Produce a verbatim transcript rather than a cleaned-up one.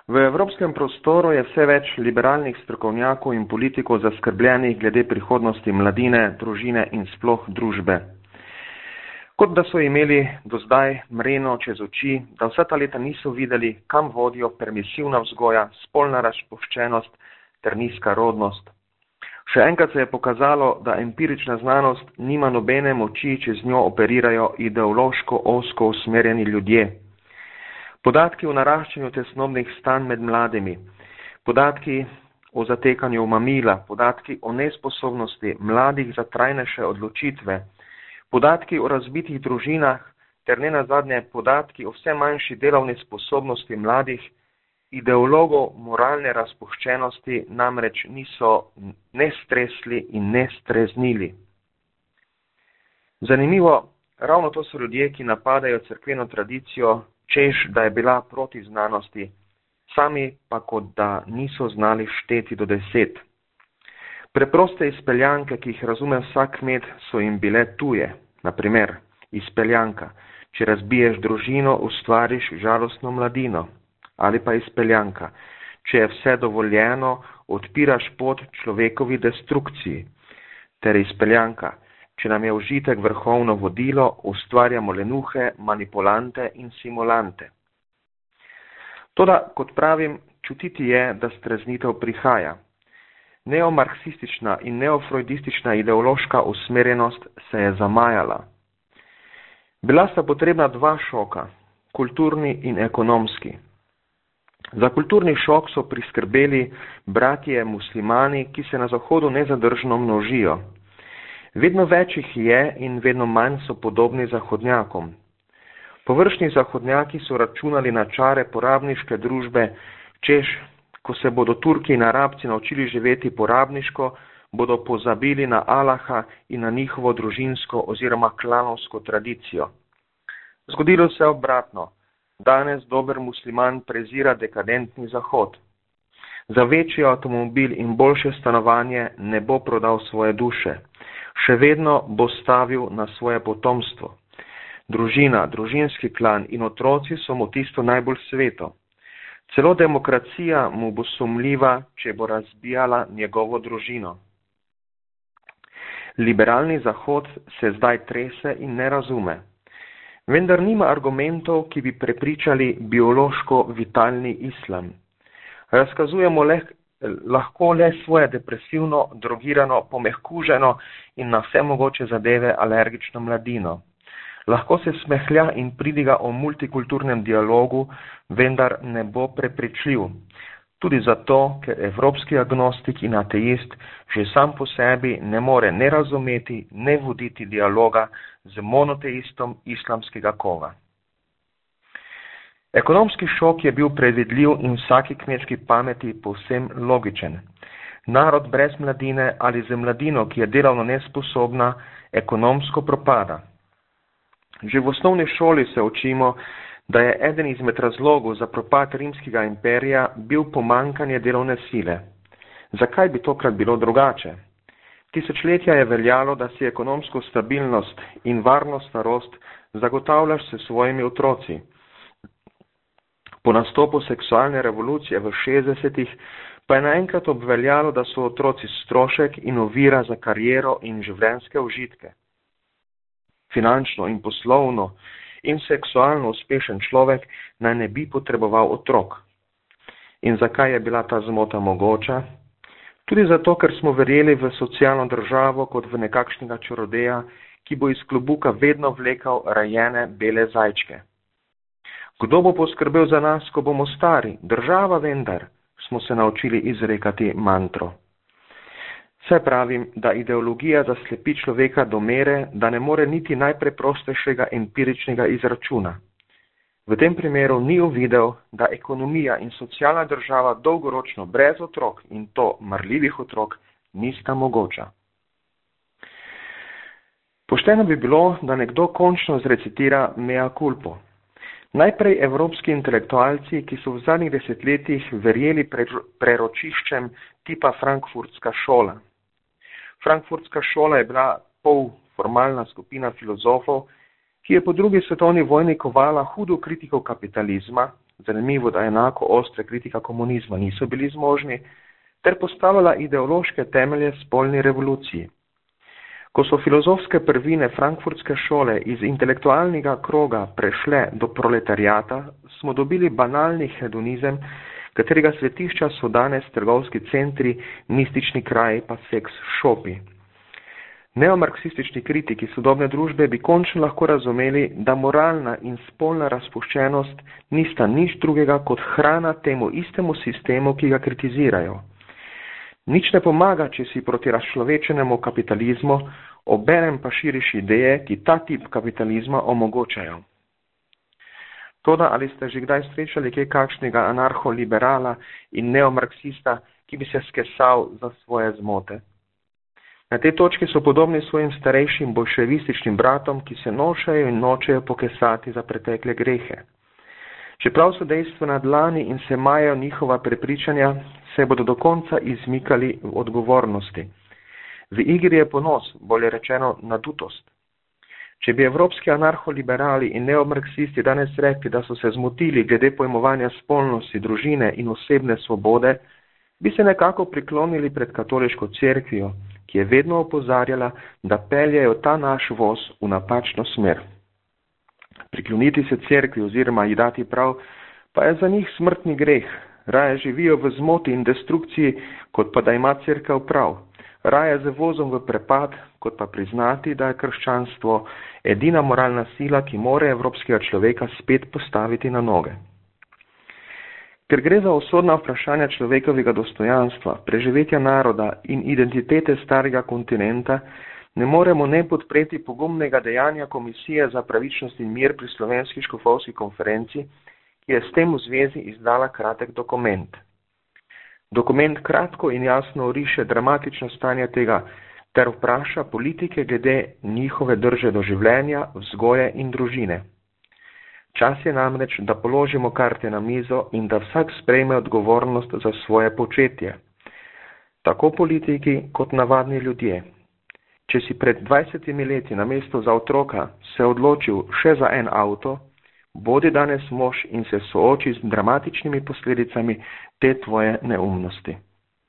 V evropskem prostoru je vse več liberalnih strokovnjakov in politikov zaskrbljenih glede prihodnosti mladine, družine in sploh družbe. Kot da so imeli do zdaj mreno čez oči, da vsa ta leta niso videli, kam vodijo permisivna vzgoja, spolna razpuščenost ter nizka rodnost. Še enkrat se je pokazalo, da empirična znanost nima nobene moči, če z njo operirajo ideološko ozko usmerjeni ljudje. Podatki o naraščanju tesnobnih stanj med mladimi, podatki o zatekanju v mamila, podatki o nesposobnosti mladih za trajnejše odločitve, podatki o razbitih družinah ter ne nazadnje podatki o vse manjši delovni sposobnosti mladih, ideologov moralne razpuščenosti namreč niso ne stresli in ne streznili. Zanimivo, ravno to so ljudje, ki napadajo cerkveno tradicijo, češ, da je bila proti znanosti, sami pa kot da niso znali šteti do deset. Preproste izpeljanke, ki jih razume vsak kmet, so jim bile tuje. Naprimer, izpeljanka, če razbiješ družino, ustvariš žalostno mladino. Ali pa izpeljanka, če je vse dovoljeno, odpiraš pot človekovi destrukciji. Ter izpeljanka, če nam je užitek vrhovno vodilo, ustvarjamo lenuhe, manipulante in simulante. Toda, kot pravim, čutiti je, da streznitev prihaja. Neomarksistična in neofreudistična ideološka usmerjenost se je zamajala. Bila sta potrebna dva šoka, kulturni in ekonomski. Za kulturni šok so priskrbeli bratje muslimani, ki se na Zahodu nezadržno množijo. Vedno več jih je in vedno manj so podobni zahodnjakom. Površni zahodnjaki so računali na čare porabniške družbe, češ, ko se bodo Turki in Arabci naučili živeti porabniško, bodo pozabili na Allaha in na njihovo družinsko oziroma klanovsko tradicijo. Zgodilo se obratno. Danes dober musliman prezira dekadentni Zahod. Za večji avtomobil in boljše stanovanje ne bo prodal svoje duše. Še vedno bo stavil na svoje potomstvo. Družina, družinski klan in otroci so mu tisto najbolj sveto. Celo demokracija mu bo sumljiva, če bo razbijala njegovo družino. Liberalni Zahod se zdaj trese in ne razume. Vendar nima argumentov, ki bi prepričali biološko vitalni islam. Razkazujemo le, lahko le svoje depresivno, drogirano, pomehkuženo in na vse mogoče zadeve alergično mladino. Lahko se smehlja in pridiga o multikulturnem dialogu, vendar ne bo prepričljiv. Tudi zato, ker evropski agnostik in ateist že sam po sebi ne more ne razumeti, ne voditi dialoga z monoteistom islamskega kova. Ekonomski šok je bil predvidljiv in vsaki kmečki pameti povsem logičen. Narod brez mladine ali z mladino, ki je delovno nesposobna, ekonomsko propada. Že v osnovni šoli se učimo, da je eden izmed razlogov za propad rimskega imperija bil pomankanje delovne sile. Zakaj bi tokrat bilo drugače? Tisočletja je veljalo, da si ekonomsko stabilnost in varno starost zagotavljaš s svojimi otroci. Po nastopu seksualne revolucije v šestdesetih pa je naenkrat obveljalo, da so otroci strošek in ovira za kariero in življenjske užitke. Finančno in poslovno in seksualno uspešen človek naj ne bi potreboval otrok. In zakaj je bila ta zmota mogoča? Tudi zato, ker smo verjeli v socialno državo kot v nekakšnega čarodeja, ki bo iz klobuka vedno vlekal rajene bele zajčke. Kdo bo poskrbel za nas, ko bomo stari? Država vendar, smo se naučili izrekati mantro. Vse pravim, da ideologija zaslepi človeka do mere, da ne more niti najpreprostejšega empiričnega izračuna. V tem primeru ni uvidel, da ekonomija in socialna država dolgoročno brez otrok in to marljivih otrok nista mogoča. Pošteno bi bilo, da nekdo končno zrecitira mea culpo. Najprej evropski intelektualci, ki so v zadnjih desetletjih verjeli preročiščem tipa frankfurtska šola. Frankfurtska šola je bila polformalna skupina filozofov, ki je po drugi svetovni vojni kovala hudo kritiko kapitalizma, zanimivo, da enako ostre kritika komunizma niso bili zmožni, ter postavila ideološke temelje spolni revoluciji. Ko so filozofske prvine frankfurtske šole iz intelektualnega kroga prešle do proletarijata, smo dobili banalni hedonizem, katerega svetišča so danes trgovski centri, mistični kraji pa seks šopi. Neomarksistični kritiki sodobne družbe bi končno lahko razumeli, da moralna in spolna razpuščenost nista nič drugega kot hrana temu istemu sistemu, ki ga kritizirajo. Nič ne pomaga, če si proti razčlovečenemu kapitalizmu, obenem pa širiš ideje, ki ta tip kapitalizma omogočajo. Toda ali ste že kdaj srečali kaj kakšnega anarcho-liberala in neomarksista, ki bi se skesal za svoje zmote? Na tej točki so podobni svojim starejšim bolševističnim bratom, ki se nočejo in nočejo pokesati za pretekle grehe. Čeprav so dejstva na dlani in se majajo njihova prepričanja, se bodo do konca izmikali v odgovornosti. V igri je ponos, bolje rečeno nadutost. Če bi evropski anarcho-liberali in neomarksisti danes rekli, da so se zmotili glede pojmovanja spolnosti, družine in osebne svobode, bi se nekako priklonili pred katoliško cerkvijo, ki je vedno opozarjala, da peljejo ta naš voz v napačno smer. Prikloniti se cerkvi oziroma ji dati prav, pa je za njih smrtni greh. Raje živijo v zmoti in destrukciji, kot pa da ima cerkev prav. Raje z vozom v prepad, kot pa priznati, da je krščanstvo edina moralna sila, ki more evropskega človeka spet postaviti na noge. Ker gre za usodna vprašanja človekovega dostojanstva, preživetja naroda in identitete starega kontinenta, ne moremo ne podpreti pogumnega dejanja Komisije za pravičnost in mir pri Slovenski škofovski konferenci, ki je s tem v zvezi izdala kratek dokument. Dokument kratko in jasno oriše dramatično stanje tega ter vpraša politike glede njihove drže do življenja, vzgoje in družine. Čas je namreč, da položimo karte na mizo in da vsak sprejme odgovornost za svoje početje. Tako politiki kot navadni ljudje. Če si pred dvajsetimi leti namesto za otroka se odločil še za en avto, bodi danes mož in se sooči z dramatičnimi posledicami te tvoje neumnosti.